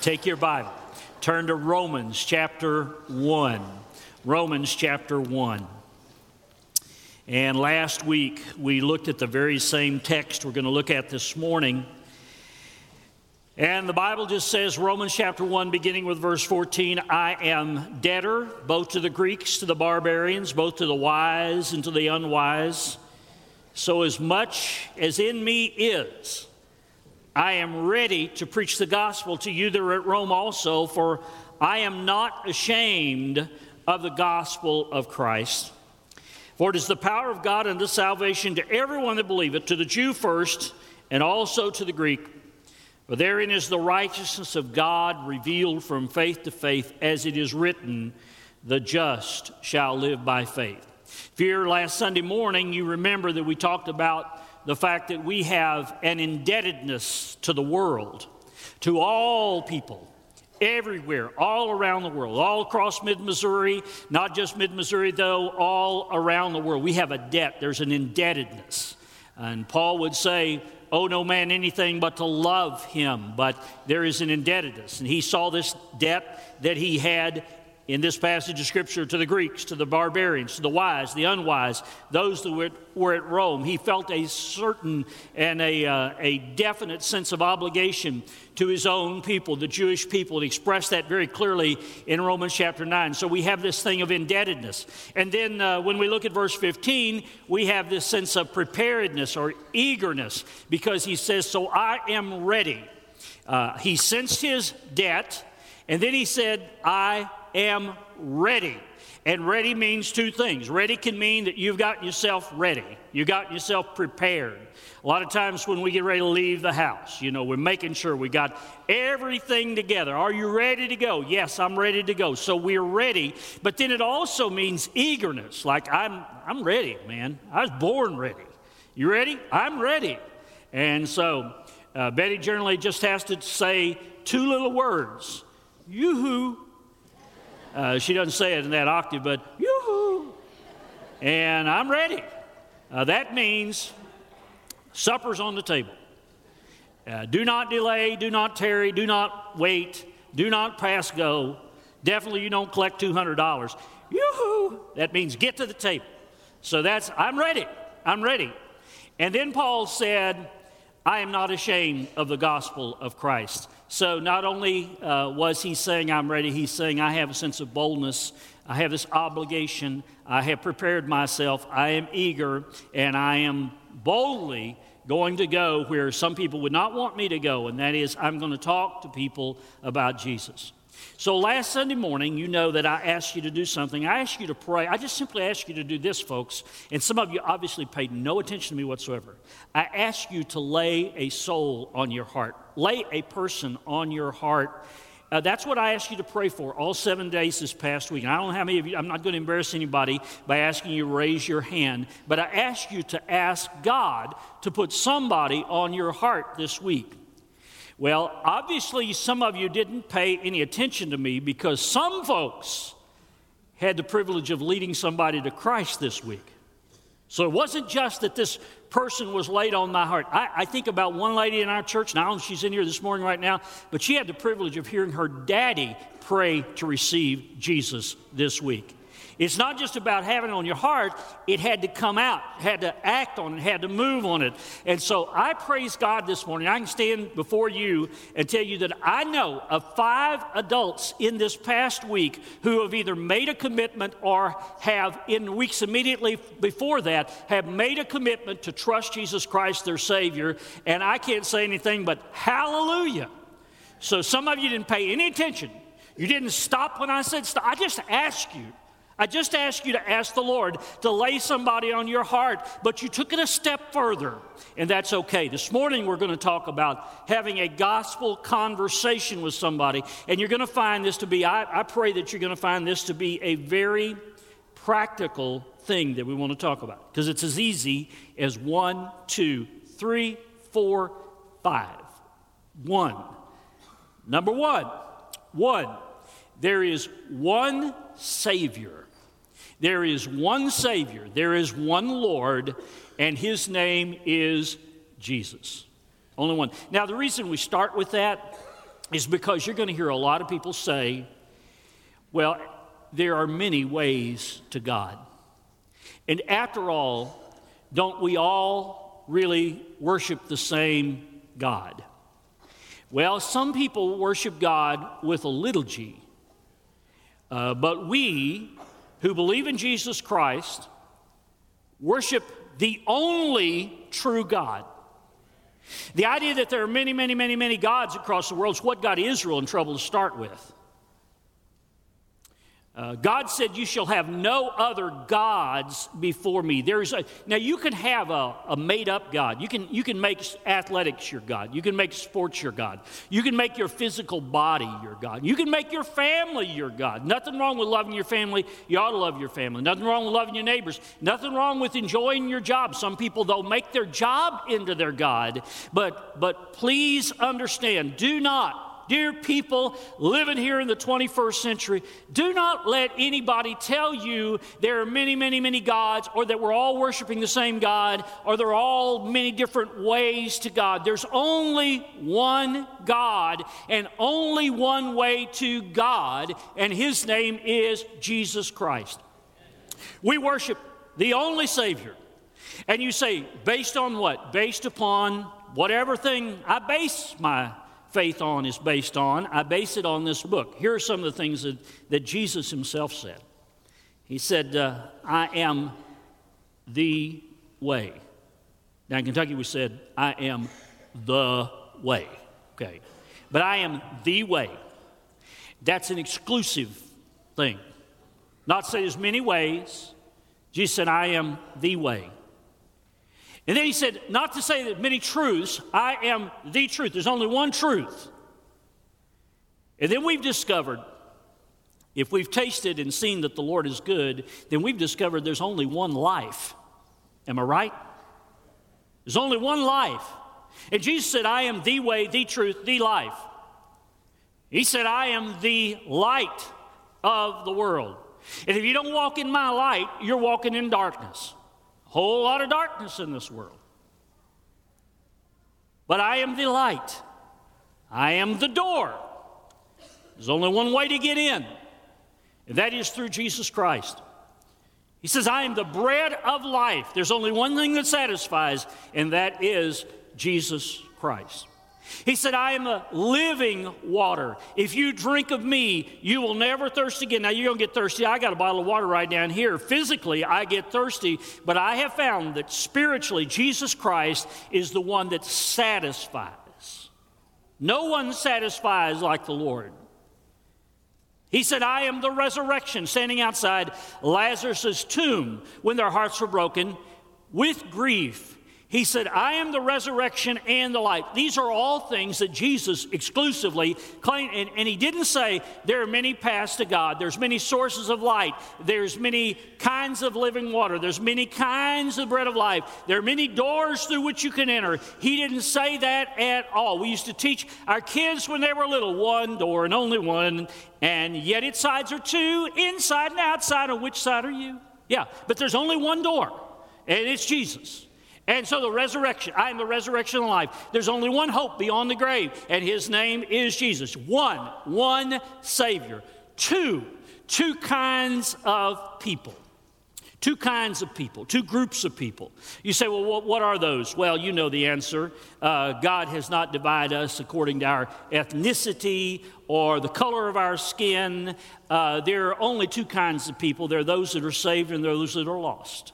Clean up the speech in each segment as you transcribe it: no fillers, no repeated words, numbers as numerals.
Take your Bible. Turn to Romans chapter 1. Romans chapter 1. And last week we looked at the very same text we're going to look at this morning. And the Bible just says, Romans chapter 1, beginning with verse 14, I am debtor both to the Greeks, to the barbarians, both to the wise and to the unwise. So as much as in me is, I am ready to preach the gospel to you that are at Rome also, for I am not ashamed of the gospel of Christ. For it is the power of God unto salvation to everyone that believeth, to the Jew first, and also to the Greek. For therein is the righteousness of God revealed from faith to faith, as it is written, the just shall live by faith. If you're here last Sunday morning, you remember that we talked about the fact that we have an indebtedness to the world, to all people, everywhere, all around the world, all across mid-Missouri, not just mid-Missouri though, all around the world. We have a debt, there's an indebtedness. And Paul would say, owe no man anything but to love him, but there is an indebtedness. And he saw this debt that he had in this passage of Scripture to the Greeks, to the barbarians, to the wise, the unwise, those that were at Rome. He felt a certain and a definite sense of obligation to his own people, the Jewish people. He expressed that very clearly in Romans chapter 9. So we have this thing of indebtedness. And then when we look at verse 15, we have this sense of preparedness or eagerness, because he says, so I am ready. He sensed his debt, and then he said, I am ready. And ready means two things. Ready can mean that you've gotten yourself ready. You've gotten yourself prepared. A lot of times when we get ready to leave the house, we're making sure we got everything together. Are you ready to go? Yes, I'm ready to go. So we're ready. But then it also means eagerness. Like I'm ready, man. I was born ready. You ready? I'm ready. And so Betty generally just has to say two little words. Yoo-hoo. She doesn't say it in that octave, but yoo-hoo. And I'm ready. That means supper's on the table. Do not delay, do not tarry, do not wait, do not pass go. Definitely you don't collect $200. Yoo-hoo. That means get to the table. So I'm ready. I'm ready. And then Paul said, I am not ashamed of the gospel of Christ. So not only was he saying I'm ready, he's saying I have a sense of boldness. I have this obligation. I have prepared myself. I am eager, and I am boldly going to go where some people would not want me to go, and that is I'm going to talk to people about Jesus. So last Sunday morning, you know that I asked you to do something. I asked you to pray. I just simply asked you to do this, folks. And some of you obviously paid no attention to me whatsoever. I asked you to lay a soul on your heart. Lay a person on your heart. That's what I asked you to pray for all 7 days this past week. And I don't know how many of you, I'm not going to embarrass anybody by asking you to raise your hand, but I asked you to ask God to put somebody on your heart this week. Well, obviously, some of you didn't pay any attention to me because some folks had the privilege of leading somebody to Christ this week. So it wasn't just that this person was laid on my heart. I think about one lady in our church, and I don't know if she's in here this morning right now, but she had the privilege of hearing her daddy pray to receive Jesus this week. It's not just about having it on your heart. It had to come out, had to act on it, had to move on it. And so I praise God this morning. I can stand before you and tell you that I know of 5 adults in this past week who have either made a commitment or have, in weeks immediately before that, have made a commitment to trust Jesus Christ, their Savior. And I can't say anything but hallelujah. So some of you didn't pay any attention. You didn't stop when I said stop. I just asked you to ask the Lord to lay somebody on your heart, but you took it a step further, and that's okay. This morning we're going to talk about having a gospel conversation with somebody, and you're going to find this to be, I pray that you're going to find this to be a very practical thing that we want to talk about, because it's as easy as 1, 2, 3, 4, 5. 1. Number 1. There is one Savior. There is one Savior. There is one Lord, and His name is Jesus. Only one. Now, the reason we start with that is because you're going to hear a lot of people say, well, there are many ways to God. And after all, don't we all really worship the same God? Well, some people worship God with a little g. But we who believe in Jesus Christ worship the only true God. The idea that there are many, many, many, many gods across the world is what got Israel in trouble to start with. God said, you shall have no other gods before me. Now, you can have a made-up God. You can make athletics your God. You can make sports your God. You can make your physical body your God. You can make your family your God. Nothing wrong with loving your family. You ought to love your family. Nothing wrong with loving your neighbors. Nothing wrong with enjoying your job. Some people, though, make their job into their God. But please understand, dear people living here in the 21st century, do not let anybody tell you there are many, many, many gods, or that we're all worshiping the same God, or there are all many different ways to God. There's only one God and only one way to God, and His name is Jesus Christ. We worship the only Savior. And you say, based on what? Based upon whatever thing I base my faith on is based on. I base it on this book. Here are some of the things that Jesus himself said. He said, I am the way. Now in Kentucky we said, I am the way. Okay. But I am the way. That's an exclusive thing. Not to say there's many ways. Jesus said, I am the way. And then he said, not to say that many truths, I am the truth. There's only one truth. And then we've discovered, if we've tasted and seen that the Lord is good, then we've discovered there's only one life. Am I right? There's only one life. And Jesus said, I am the way, the truth, the life. He said, I am the light of the world. And if you don't walk in my light, you're walking in darkness. A whole lot of darkness in this world. But I am the light. I am the door. There's only one way to get in, and that is through Jesus Christ. He says, I am the bread of life. There's only one thing that satisfies, and that is Jesus Christ. He said, I am the living water. If you drink of me, you will never thirst again. Now, you're going to get thirsty. I got a bottle of water right down here. Physically, I get thirsty, but I have found that spiritually, Jesus Christ is the one that satisfies. No one satisfies like the Lord. He said, I am the resurrection, standing outside Lazarus' tomb when their hearts were broken with grief. He said, I am the resurrection and the life. These are all things that Jesus exclusively claimed. And he didn't say there are many paths to God. There's many sources of light. There's many kinds of living water. There's many kinds of bread of life. There are many doors through which you can enter. He didn't say that at all. We used to teach our kids when they were little, one door and only one, and yet its sides are two, inside and outside. On which side are you? Yeah, but there's only one door, and it's Jesus. And so the resurrection, I am the resurrection and life. There's only one hope beyond the grave, and his name is Jesus. One Savior. Two kinds of people. Two kinds of people, two groups of people. You say, well, what are those? Well, you know the answer. God has not divided us according to our ethnicity or the color of our skin. There are only two kinds of people. There are those that are saved and there are those that are lost.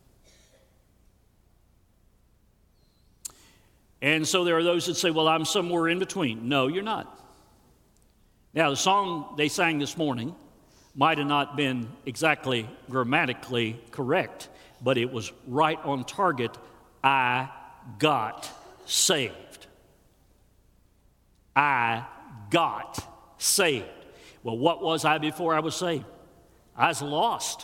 And so there are those that say, well, I'm somewhere in between. No, you're not. Now, the song they sang this morning might have not been exactly grammatically correct, but it was right on target. I got saved. I got saved. Well, what was I before I was saved? I was lost.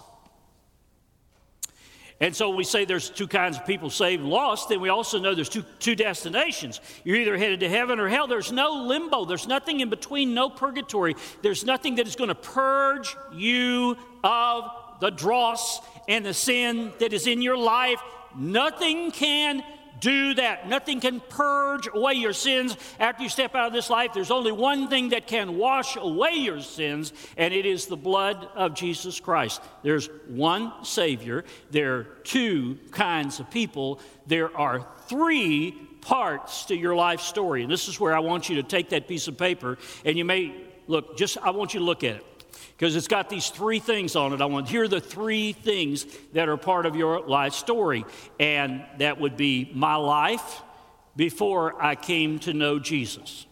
And so we say there's two kinds of people, saved and lost. Then we also know there's two destinations. You're either headed to heaven or hell. There's no limbo. There's nothing in between, no purgatory. There's nothing that is going to purge you of the dross and the sin that is in your life. Nothing can do that. Nothing can purge away your sins after you step out of this life. There's only one thing that can wash away your sins, and it is the blood of Jesus Christ. There's one Savior. There are two kinds of people. There are three parts to your life story. And this is where I want you to take that piece of paper, and you may look, I want you to look at it, because it's got these three things on it. Here are the three things that are part of your life story. And that would be my life before I came to know Jesus.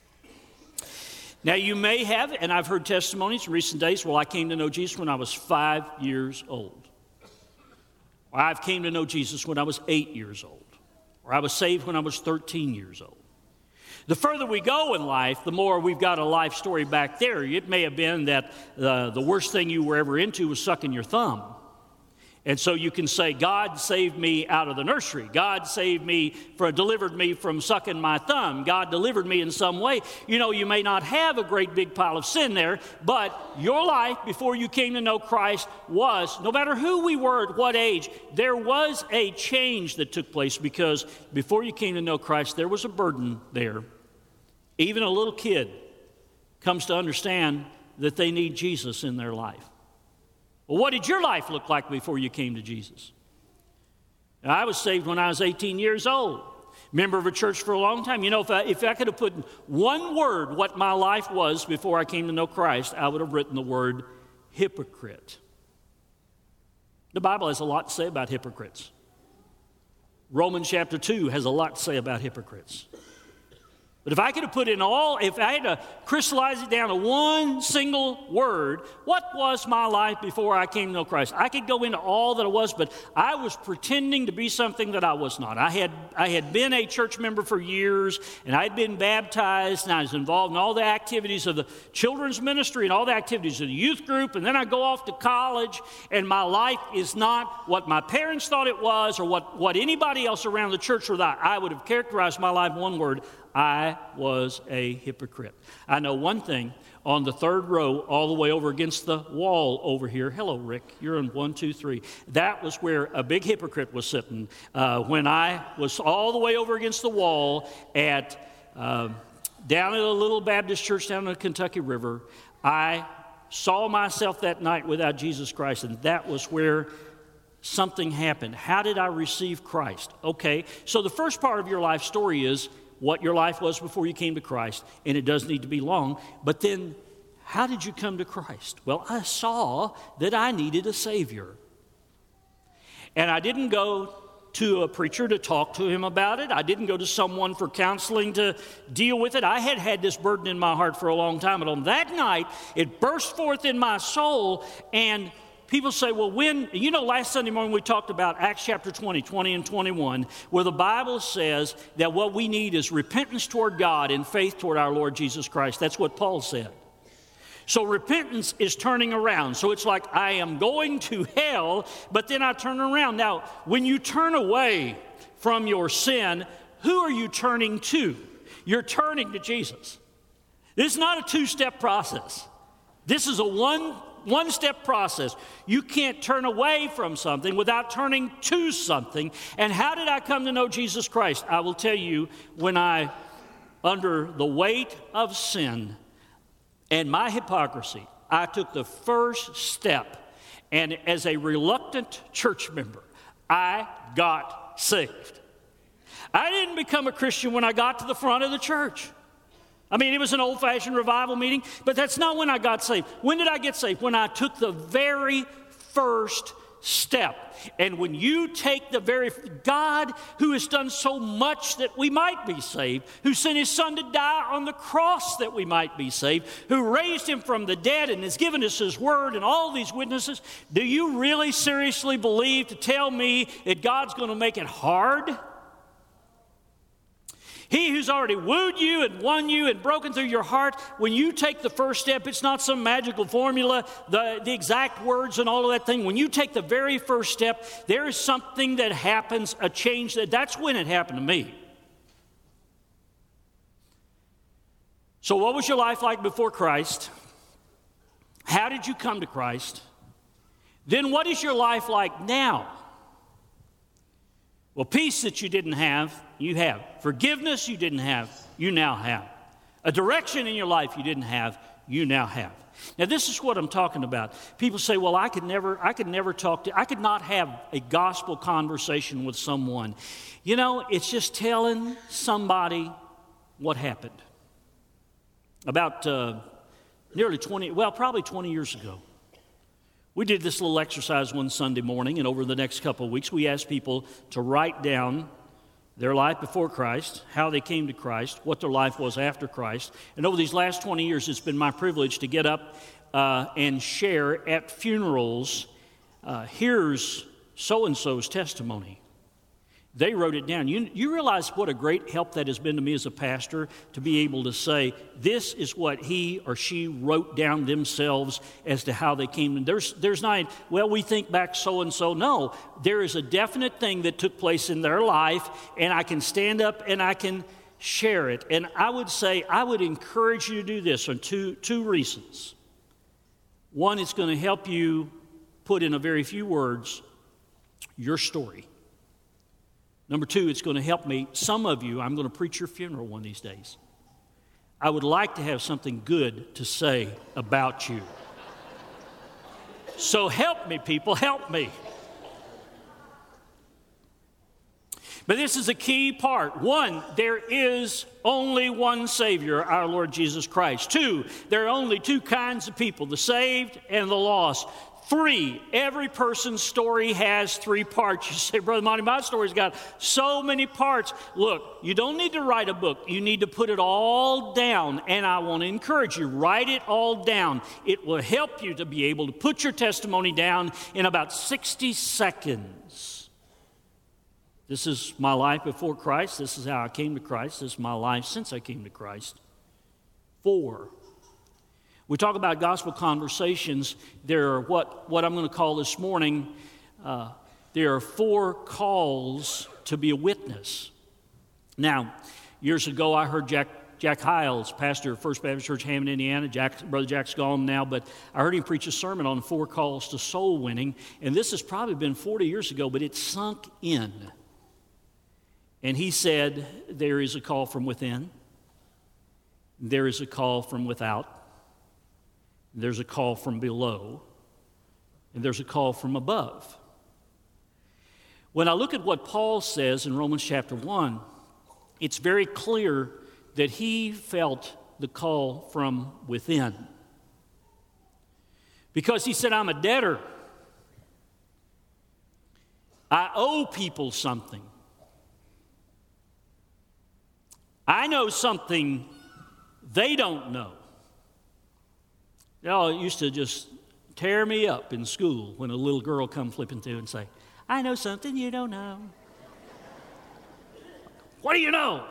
Now, you may have, and I've heard testimonies in recent days, well, I came to know Jesus when I was 5 years old. Or I came to know Jesus when I was 8 years old. Or I was saved when I was 13 years old. The further we go in life, the more we've got a life story back there. It may have been that the worst thing you were ever into was sucking your thumb. And so you can say, God saved me out of the nursery. God delivered me from sucking my thumb. God delivered me in some way. You know, you may not have a great big pile of sin there, but your life before you came to know Christ was, no matter who we were at what age, there was a change that took place, because before you came to know Christ, there was a burden there. Even a little kid comes to understand that they need Jesus in their life. Well, what did your life look like before you came to Jesus? I was saved when I was 18 years old. Member of a church for a long time. You know, if I could have put one word what my life was before I came to know Christ, I would have written the word hypocrite. The Bible has a lot to say about hypocrites. Romans chapter 2 has a lot to say about hypocrites. But if I could have if I had to crystallize it down to one single word, what was my life before I came to know Christ? I could go into all that I was, but I was pretending to be something that I was not. I had been a church member for years, and I'd been baptized, and I was involved in all the activities of the children's ministry and all the activities of the youth group, and then I go off to college, and my life is not what my parents thought it was or what anybody else around the church thought. I would have characterized my life in one word: I was a hypocrite. I know one thing. On the third row, all the way over against the wall over here. Hello, Rick. You're in 1, 2, 3. That was where a big hypocrite was sitting when I was all the way over against the wall at down at a little Baptist church down in the Kentucky River. I saw myself that night without Jesus Christ, and that was where something happened. How did I receive Christ? Okay, so the first part of your life story is what your life was before you came to Christ, and it does need to be long. But then, how did you come to Christ? Well, I saw that I needed a Savior. And I didn't go to a preacher to talk to him about it. I didn't go to someone for counseling to deal with it. I had had this burden in my heart for a long time, but on that night, it burst forth in my soul. And people say, well, last Sunday morning we talked about Acts chapter 20 and 21, where the Bible says that what we need is repentance toward God and faith toward our Lord Jesus Christ. That's what Paul said. So repentance is turning around. So it's like, I am going to hell, but then I turn around. Now, when you turn away from your sin, who are you turning to? You're turning to Jesus. This is not a two-step process. This is a one-step process. You can't turn away from something without turning to something. And how did I come to know Jesus Christ? I will tell you, when under the weight of sin and my hypocrisy, I took the first step. And as a reluctant church member, I got saved. I didn't become a Christian when I got to the front of the church. I mean, it was an old-fashioned revival meeting, but that's not when I got saved. When did I get saved? When I took the very first step. And when you take God, who has done so much that we might be saved, who sent his son to die on the cross that we might be saved, who raised him from the dead and has given us his word and all these witnesses, do you really seriously believe to tell me that God's going to make it hard? He who's already wooed you and won you and broken through your heart, when you take the first step, it's not some magical formula, the exact words and all of that thing. When you take the very first step, there is something that happens, a change. That's when it happened to me. So what was your life like before Christ? How did you come to Christ? Then what is your life like now? Well, peace that you didn't have, you have. Forgiveness you didn't have, you now have. A direction in your life you didn't have, you now have. Now, this is what I'm talking about. People say, well, I could not have a gospel conversation with someone. You know, it's just telling somebody what happened. About probably 20 years ago, we did this little exercise one Sunday morning, and over the next couple of weeks, we asked people to write down their life before Christ, how they came to Christ, what their life was after Christ. And over these last 20 years, it's been my privilege to get up and share at funerals, here's so-and-so's testimony. They wrote it down. You realize what a great help that has been to me as a pastor to be able to say, this is what he or she wrote down themselves as to how they came. And there's not, well, we think back so-and-so. No, there is a definite thing that took place in their life, and I can stand up and I can share it. And I would encourage you to do this for two reasons. One, it's going to help you put in a very few words your story. Number two, it's going to help me. Some of you, I'm going to preach your funeral one of these days. I would like to have something good to say about you. So help me, people, help me. But this is a key part. One, there is only one Savior, our Lord Jesus Christ. Two, there are only two kinds of people, the saved and the lost. Three, every person's story has three parts. You say, Brother Monty, my story's got so many parts. Look, you don't need to write a book. You need to put it all down. And I want to encourage you, write it all down. It will help you to be able to put your testimony down in about 60 seconds. This is my life before Christ. This is how I came to Christ. This is my life since I came to Christ. 4, we talk about gospel conversations. There are what I'm going to call this morning, there are 4 calls to be a witness. Now, years ago, I heard Jack Hiles, pastor of First Baptist Church, Hammond, Indiana. Brother Jack's gone now, but I heard him preach a sermon on 4 calls to soul winning, and this has probably been 40 years ago, but it sunk in. And he said, there is a call from within, there is a call from without, there's a call from below, and there's a call from above. When I look at what Paul says in Romans chapter 1, it's very clear that he felt the call from within. Because he said, I'm a debtor. I owe people something. I know something they don't know. Y'all used to just tear me up in school when a little girl come flipping through and say, I know something you don't know. What do you know?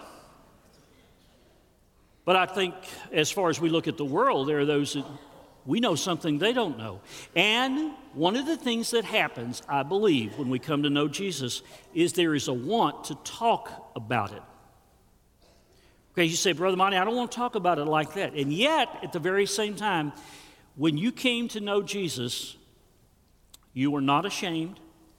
But I think as far as we look at the world, there are those that we know something they don't know. And one of the things that happens, I believe, when we come to know Jesus is there is a want to talk about it. Okay, you say, Brother Monty, I don't want to talk about it like that. And yet, at the very same time, when you came to know Jesus, you were not ashamed.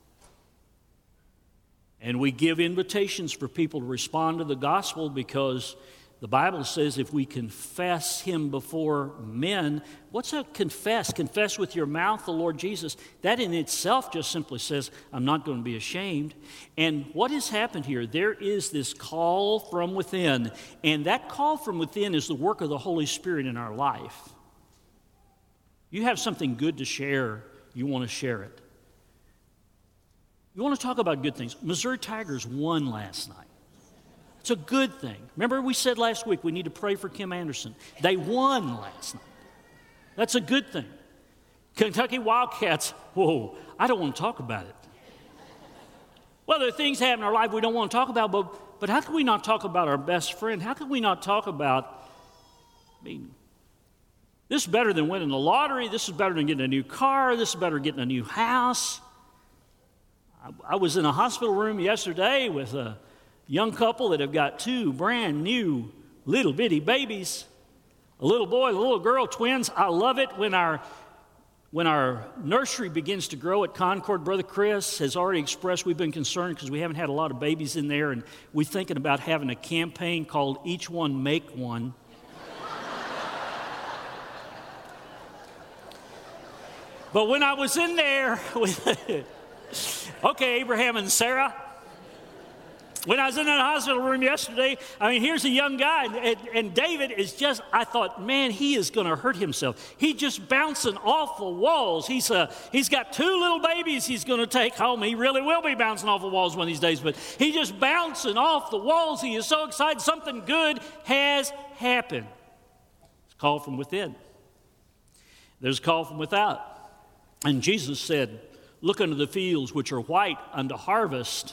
And we give invitations for people to respond to the gospel because the Bible says if we confess him before men, what's a confess? Confess with your mouth the Lord Jesus. That in itself just simply says, I'm not going to be ashamed. And what has happened here? There is this call from within. And that call from within is the work of the Holy Spirit in our life. You have something good to share, you want to share it. You want to talk about good things. Missouri Tigers won last night. It's a good thing. Remember we said last week we need to pray for Kim Anderson. They won last night. That's a good thing. Kentucky Wildcats, whoa, I don't want to talk about it. Well, there are things happen in our life we don't want to talk about, but how can we not talk about our best friend? How can we not talk about, this is better than winning the lottery. This is better than getting a new car. This is better than getting a new house. I was in a hospital room yesterday with a young couple that have got 2 brand new little bitty babies, a little boy, a little girl, twins. I love it when when our nursery begins to grow at Concord, Brother Chris has already expressed we've been concerned because we haven't had a lot of babies in there, and we're thinking about having a campaign called Each One Make One. But when I was in there with, okay, Abraham and Sarah, when I was in that hospital room yesterday, I mean, here's a young guy, and David is just, I thought, man, he is going to hurt himself. He's just bouncing off the walls. He's got 2 little babies he's going to take home. He really will be bouncing off the walls one of these days, but he's just bouncing off the walls. He is so excited. Something good has happened. It's a call from within. There's a call from without. And Jesus said, look unto the fields which are white unto harvest.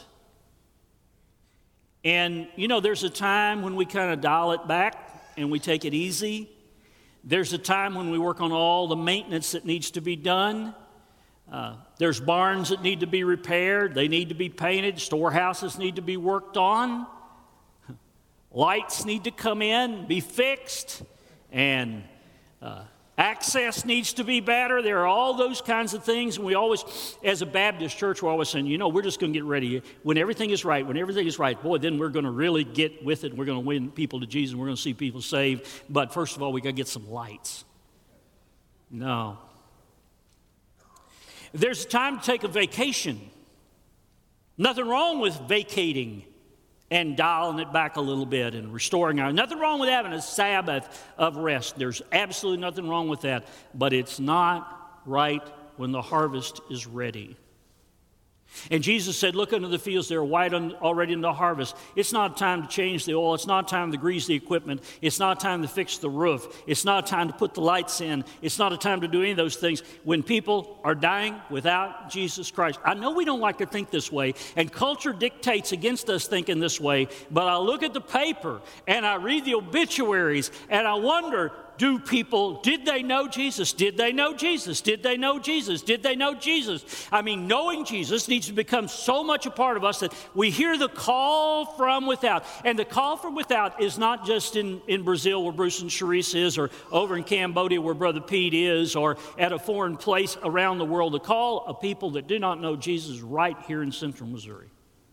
And, you know, there's a time when we kind of dial it back and we take it easy. There's a time when we work on all the maintenance that needs to be done. There's barns that need to be repaired. They need to be painted. Storehouses need to be worked on. Lights need to come in, be fixed. And access needs to be better. There are all those kinds of things. And we always, as a Baptist church, we're always saying, you know, we're just going to get ready. When everything is right, boy, then we're going to really get with it. We're going to win people to Jesus. And we're going to see people saved. But first of all, we got to get some lights. No. There's a time to take a vacation. Nothing wrong with vacating and dialing it back a little bit and restoring our. Nothing wrong with having a Sabbath of rest. There's absolutely nothing wrong with that. But it's not right when the harvest is ready. And Jesus said, look unto the fields, they're white already in the harvest. It's not time to change the oil. It's not time to grease the equipment. It's not time to fix the roof. It's not time to put the lights in. It's not a time to do any of those things when people are dying without Jesus Christ. I know we don't like to think this way, and culture dictates against us thinking this way, but I look at the paper, and I read the obituaries, and I wonder, did they know Jesus? Did they know Jesus? Did they know Jesus? Did they know Jesus? I mean, knowing Jesus needs to become so much a part of us that we hear the call from without. And the call from without is not just in Brazil where Bruce and Sharice is, or over in Cambodia where Brother Pete is, or at a foreign place around the world. The call of people that do not know Jesus right here in central Missouri.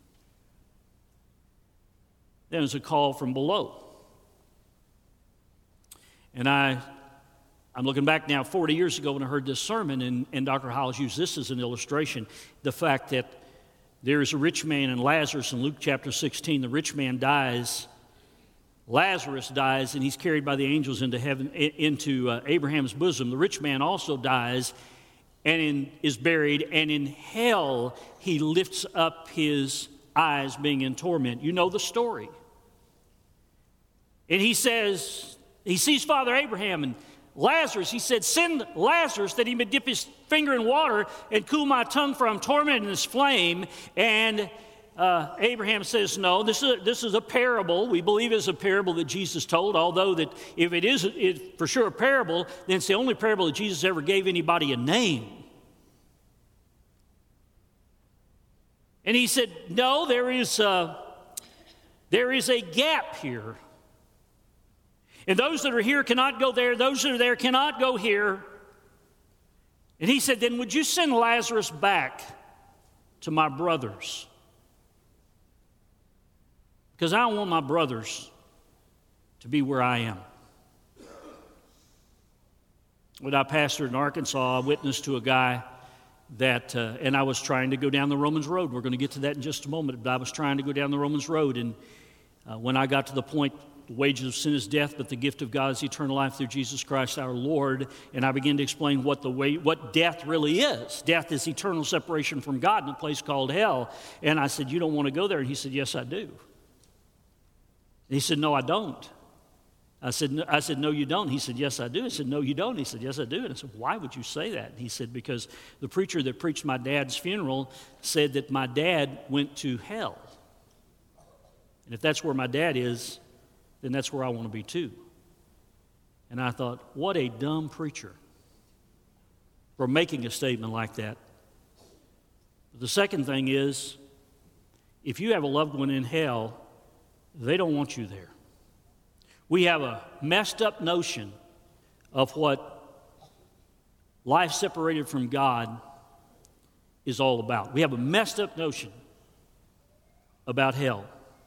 Then there's a call from below. And I'm looking back now 40 years ago when I heard this sermon, and Dr. Hollis used this as an illustration, the fact that there is a rich man and Lazarus in Luke chapter 16. The rich man dies, Lazarus dies, and he's carried by the angels into heaven, into Abraham's bosom. The rich man also dies and is buried, and in hell he lifts up his eyes being in torment. You know the story. And he says, he sees Father Abraham and Lazarus. He said, send Lazarus that he may dip his finger in water and cool my tongue, for I'm tormented in this flame. And Abraham says, no, this is a parable. We believe it's a parable that Jesus told, although that if it is for sure a parable, then it's the only parable that Jesus ever gave anybody a name. And he said, no, there is a gap here. And those that are here cannot go there. Those that are there cannot go here. And he said, then would you send Lazarus back to my brothers? Because I don't want my brothers to be where I am. When I pastored in Arkansas, I witnessed to a guy that, and I was trying to go down the Romans Road. We're going to get to that in just a moment, but I was trying to go down the Romans Road. And when I got to the point, the wages of sin is death, but the gift of God is eternal life through Jesus Christ our Lord. And I began to explain what death really is. Death is eternal separation from God in a place called hell. And I said, you don't want to go there? And he said, yes, I do. And he said, no, I don't. I said, no, you don't. He said, yes, I do. I said, no, you don't. He said, yes, I do. And I said, why would you say that? And he said, because the preacher that preached my dad's funeral said that my dad went to hell. And if that's where my dad is, then that's where I want to be too. And I thought, what a dumb preacher for making a statement like that. But the second thing is, if you have a loved one in hell, they don't want you there. We have a messed up notion of what life separated from God is all about. We have a messed up notion about hell.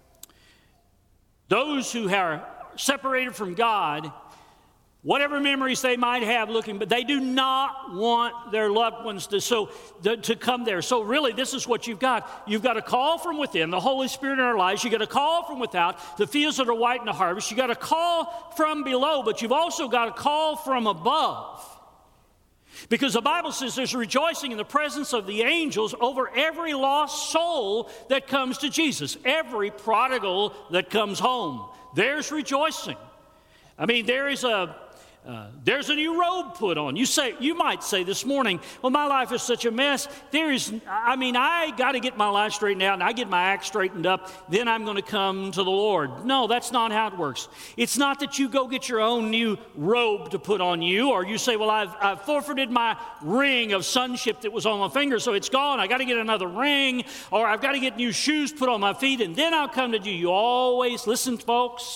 Those who are separated from God, whatever memories they might have looking, but they do not want their loved ones to come there. So really, this is what you've got. You've got a call from within, the Holy Spirit in our lives. You've got a call from without, the fields that are white in the harvest. You've got a call from below, but you've also got a call from above. Because the Bible says there's rejoicing in the presence of the angels over every lost soul that comes to Jesus. Every prodigal that comes home, there's rejoicing. I mean, there's a new robe put on. You might say this morning, well, my life is such a mess. I got to get my life straightened out, and I get my act straightened up, then I'm going to come to the Lord. No, that's not how it works. It's not that you go get your own new robe to put on you, or you say, well, I've forfeited my ring of sonship that was on my finger, so it's gone. I got to get another ring, or I've got to get new shoes put on my feet, and then I'll come to you. You always, listen, folks,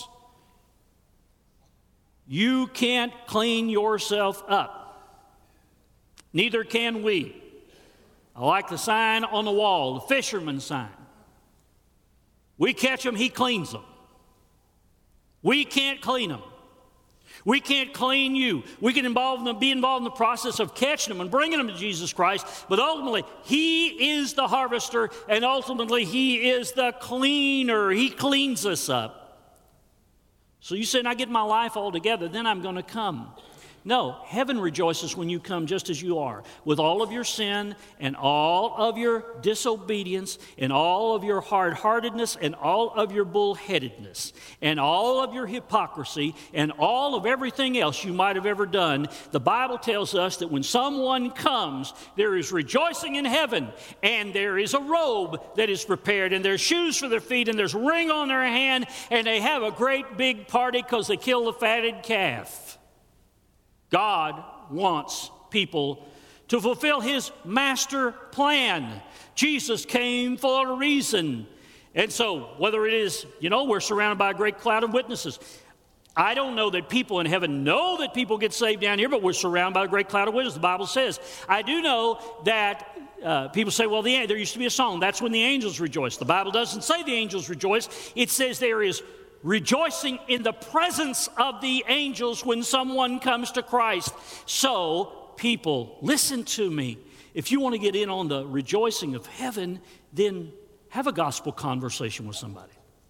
you can't clean yourself up. Neither can we. I like the sign on the wall, the fisherman's sign. We catch them, he cleans them. We can't clean them. We can't clean you. We can be involved in the process of catching them and bringing them to Jesus Christ, but ultimately, he is the harvester, and ultimately, he is the cleaner. He cleans us up. So you say, I get my life all together, then I'm going to come. No, heaven rejoices when you come just as you are, with all of your sin and all of your disobedience and all of your hard-heartedness and all of your bullheadedness and all of your hypocrisy and all of everything else you might have ever done. The Bible tells us that when someone comes, there is rejoicing in heaven, and there is a robe that is prepared, and there's shoes for their feet, and there's a ring on their hand, and they have a great big party because they killed the fatted calf. God wants people to fulfill his master plan. Jesus came for a reason. And so, whether it is, we're surrounded by a great cloud of witnesses. I don't know that people in heaven know that people get saved down here, but we're surrounded by a great cloud of witnesses, the Bible says. I do know that people say, well, there used to be a song, that's when the angels rejoice. The Bible doesn't say the angels rejoice. It says there is rejoicing in the presence of the angels when someone comes to Christ. So, people, listen to me. If you want to get in on the rejoicing of heaven, then have a gospel conversation with somebody.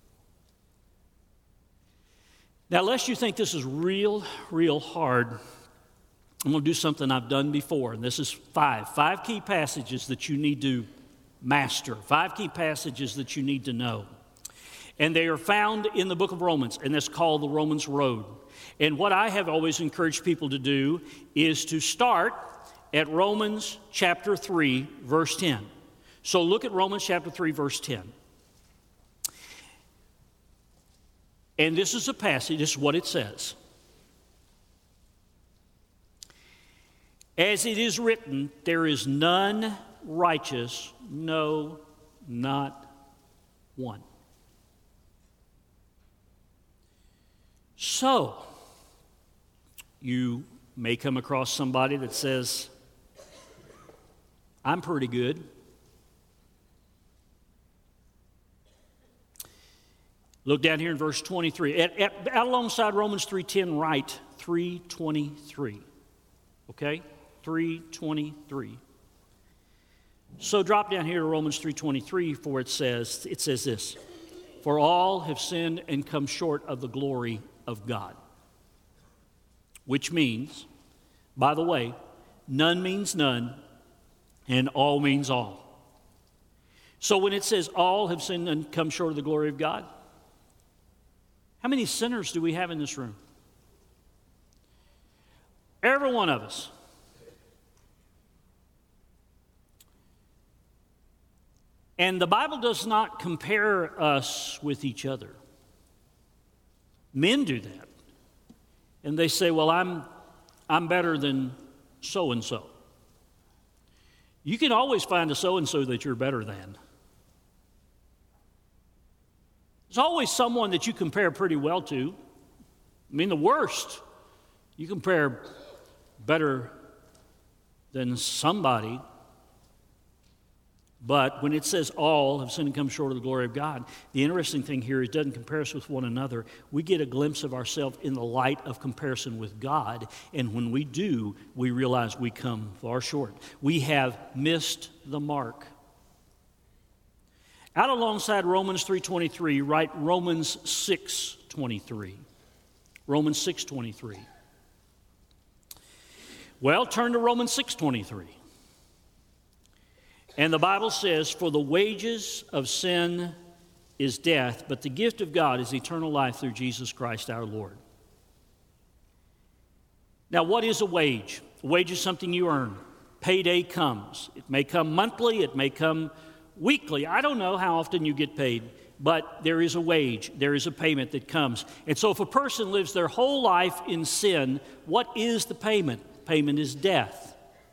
Now, lest you think this is real hard, I'm going to do something I've done before, and this is five key passages that you need to master, 5 key passages that you need to know. And they are found in the book of Romans, and that's called the Romans Road. And what I have always encouraged people to do is to start at Romans chapter 3, verse 10. So look at Romans chapter 3, verse 10. And this is a passage, this is what it says. As it is written, there is none righteous, no, not one. So, you may come across somebody that says, I'm pretty good. Look down here in verse 23. Out alongside Romans 3:10, write 3:23. Okay? 3:23. So drop down here to Romans 3:23, for it says this, for all have sinned and come short of the glory of God. Which means, by the way, none means none, and all means all. So when it says all have sinned and come short of the glory of God, how many sinners do we have in this room? Every one of us. And the Bible does not compare us with each other. Men do that. And they say, well, I'm better than so-and-so. You can always find a so-and-so that you're better than. There's always someone that you compare pretty well to. I mean, the worst, you compare better than somebody. But when it says all have sinned and come short of the glory of God, the interesting thing here is it doesn't compare us with one another. We get a glimpse of ourselves in the light of comparison with God, and when we do, we realize we come far short. We have missed the mark. Out alongside Romans 3:23, write Romans 6:23. Romans 6:23. Well, turn to Romans 6:23. And the Bible says, "For the wages of sin is death, but the gift of God is eternal life through Jesus Christ our Lord." Now, what is a wage? A wage is something you earn. Payday comes. It may come monthly, it may come weekly. I don't know how often you get paid, but there is a wage. There is a payment that comes. And so if a person lives their whole life in sin, what is the payment? Payment is death.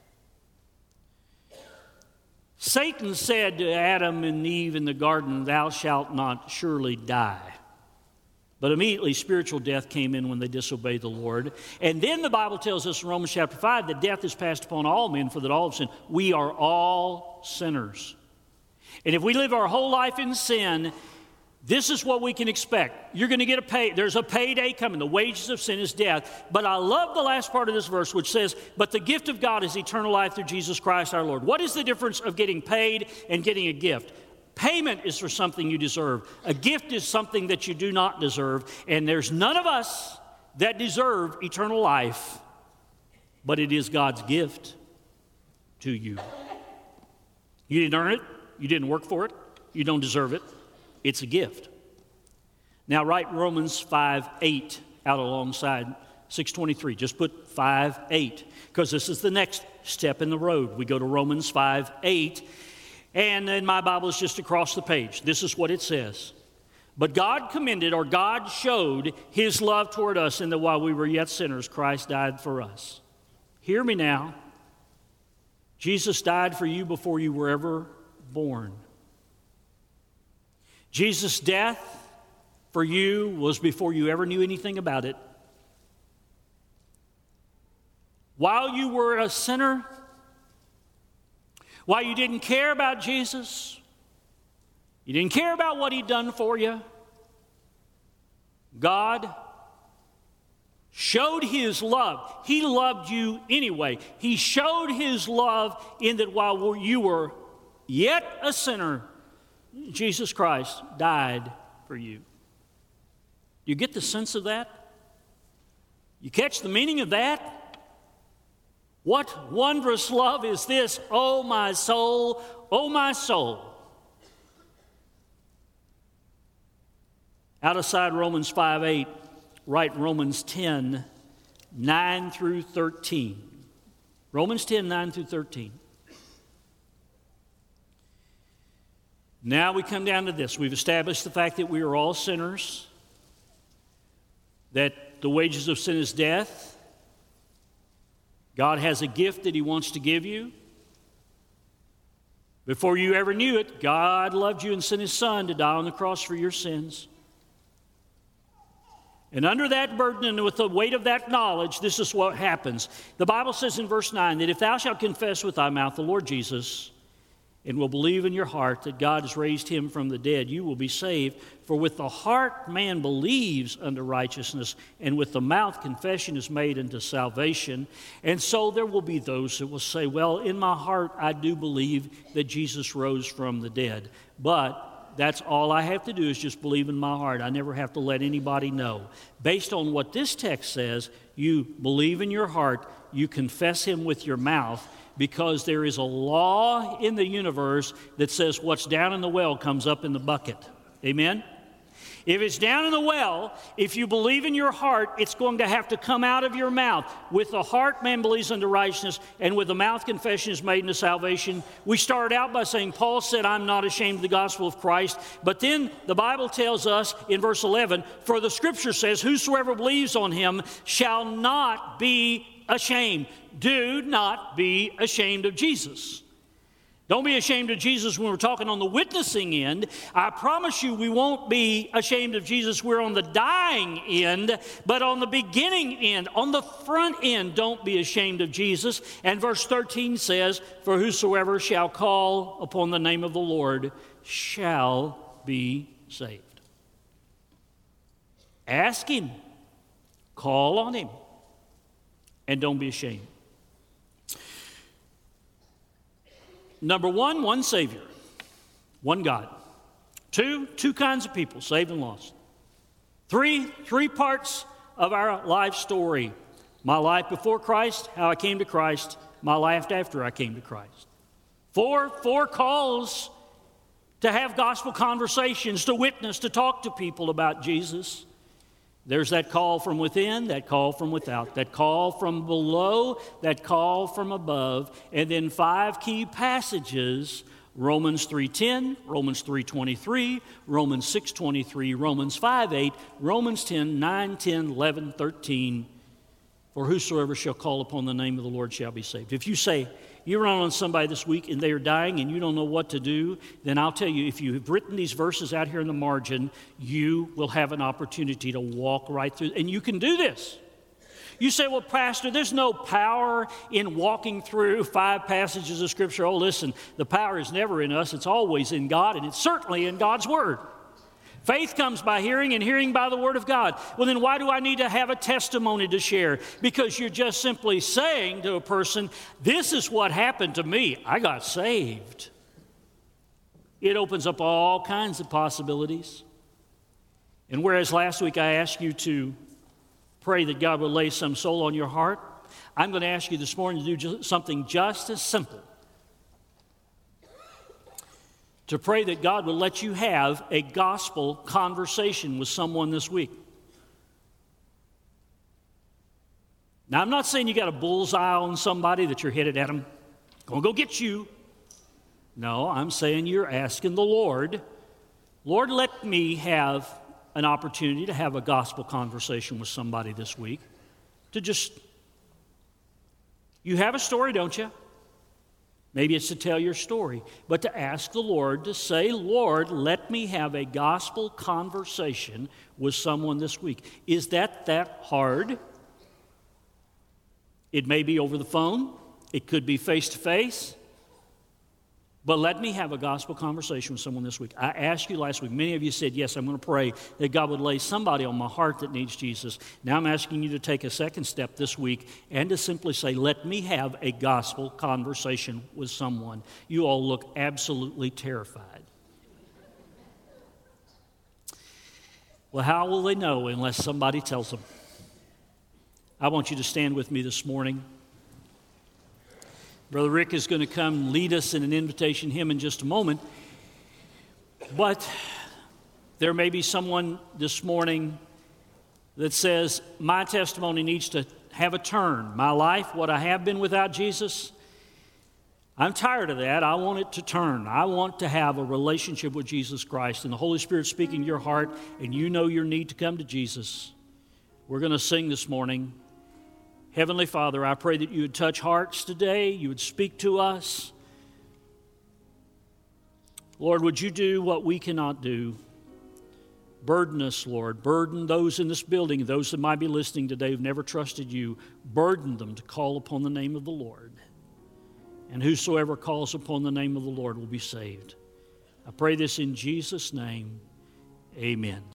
Satan said to Adam and Eve in the garden, "Thou shalt not surely die." But immediately spiritual death came in when they disobeyed the Lord. And then the Bible tells us in Romans chapter 5 that death is passed upon all men, for that all have sinned. We are all sinners. And if we live our whole life in sin, this is what we can expect. You're going to get there's a payday coming. The wages of sin is death. But I love the last part of this verse, which says, "But the gift of God is eternal life through Jesus Christ our Lord." What is the difference of getting paid and getting a gift? Payment is for something you deserve. A gift is something that you do not deserve. And there's none of us that deserve eternal life, but it is God's gift to you. You didn't earn it. You didn't work for it. You don't deserve it. It's a gift. Now write Romans 5:8 out alongside 6:23. Just put 5:8 because this is the next step in the road. We go to Romans 5:8, and then my Bible is just across the page. This is what it says. "But God commended," or God showed, "His love toward us in that while we were yet sinners, Christ died for us." Hear me now. Jesus died for you before you were ever born. Jesus' death for you was before you ever knew anything about it. While you were a sinner, while you didn't care about Jesus, you didn't care about what He'd done for you, God showed His love. He loved you anyway. He showed His love in that while you were yet a sinner, Jesus Christ died for you. You get the sense of that? You catch the meaning of that? What wondrous love is this, oh my soul, oh my soul. Outside Romans 5:8, write Romans 10:9 through 13. Romans 10:9 through 13. Now we come down to this. We've established the fact that we are all sinners, that the wages of sin is death. God has a gift that He wants to give you. Before you ever knew it, God loved you and sent His Son to die on the cross for your sins. And under that burden and with the weight of that knowledge, this is what happens. The Bible says in verse 9 that if thou shalt confess with thy mouth the Lord Jesus, and will believe in your heart that God has raised Him from the dead, you will be saved. For with the heart man believes unto righteousness, and with the mouth confession is made unto salvation. And so there will be those that will say, well, in my heart I do believe that Jesus rose from the dead. But that's all I have to do is just believe in my heart. I never have to let anybody know. Based on what this text says, you believe in your heart, you confess Him with your mouth, because there is a law in the universe that says what's down in the well comes up in the bucket. Amen? If it's down in the well, if you believe in your heart, it's going to have to come out of your mouth. With the heart, man believes unto righteousness, and with the mouth, confession is made unto salvation. We started out by saying, Paul said, I'm not ashamed of the gospel of Christ. But then the Bible tells us in verse 11, for the Scripture says, whosoever believes on Him shall not be ashamed. Do not be ashamed of Jesus. Don't be ashamed of Jesus when we're talking on the witnessing end. I promise you we won't be ashamed of Jesus. We're on the dying end, but on the beginning end, on the front end, don't be ashamed of Jesus. And verse 13 says, for whosoever shall call upon the name of the Lord shall be saved. Ask Him, call on Him, and don't be ashamed. Number one Savior, one God. Two kinds of people, saved and lost. Three parts of our life story. My life before Christ, how I came to Christ, my life after I came to Christ. Four calls to have gospel conversations, to witness, to talk to people about Jesus. There's that call from within, that call from without, that call from below, that call from above, and then 5 key passages, Romans 3:10, Romans 3:23, Romans 6:23, Romans 5:8, Romans 10:9, 10, 11, 13, for whosoever shall call upon the name of the Lord shall be saved. If you say, you run on somebody this week and they are dying and you don't know what to do, then I'll tell you, if you have written these verses out here in the margin, you will have an opportunity to walk right through. And you can do this. You say, well, Pastor, there's no power in walking through 5 passages of Scripture. Oh, listen, the power is never in us. It's always in God, and it's certainly in God's Word. Faith comes by hearing, and hearing by the Word of God. Well, then why do I need to have a testimony to share? Because you're just simply saying to a person, this is what happened to me. I got saved. It opens up all kinds of possibilities. And whereas last week I asked you to pray that God will lay some soul on your heart, I'm going to ask you this morning to do something just as simple. To pray that God will let you have a gospel conversation with someone this week. Now, I'm not saying you got a bullseye on somebody that you're headed at them. Gonna go get you. No, I'm saying you're asking the Lord, Lord, let me have an opportunity to have a gospel conversation with somebody this week. You have a story, don't you? Maybe it's to tell your story, but to ask the Lord to say, Lord, let me have a gospel conversation with someone this week. Is that hard? It may be over the phone. It could be face-to-face. But let me have a gospel conversation with someone this week. I asked you last week, many of you said, yes, I'm going to pray that God would lay somebody on my heart that needs Jesus. Now I'm asking you to take a second step this week and to simply say, let me have a gospel conversation with someone. You all look absolutely terrified. Well, how will they know unless somebody tells them? I want you to stand with me this morning. Brother Rick is going to come lead us in an invitation hymn in just a moment. But there may be someone this morning that says, my testimony needs to have a turn. My life, what I have been without Jesus, I'm tired of that. I want it to turn. I want to have a relationship with Jesus Christ. And the Holy Spirit speaking to your heart, and you know your need to come to Jesus. We're going to sing this morning. Heavenly Father, I pray that you would touch hearts today. You would speak to us. Lord, would you do what we cannot do? Burden us, Lord. Burden those in this building, those that might be listening today who've never trusted you. Burden them to call upon the name of the Lord. And whosoever calls upon the name of the Lord will be saved. I pray this in Jesus' name. Amen.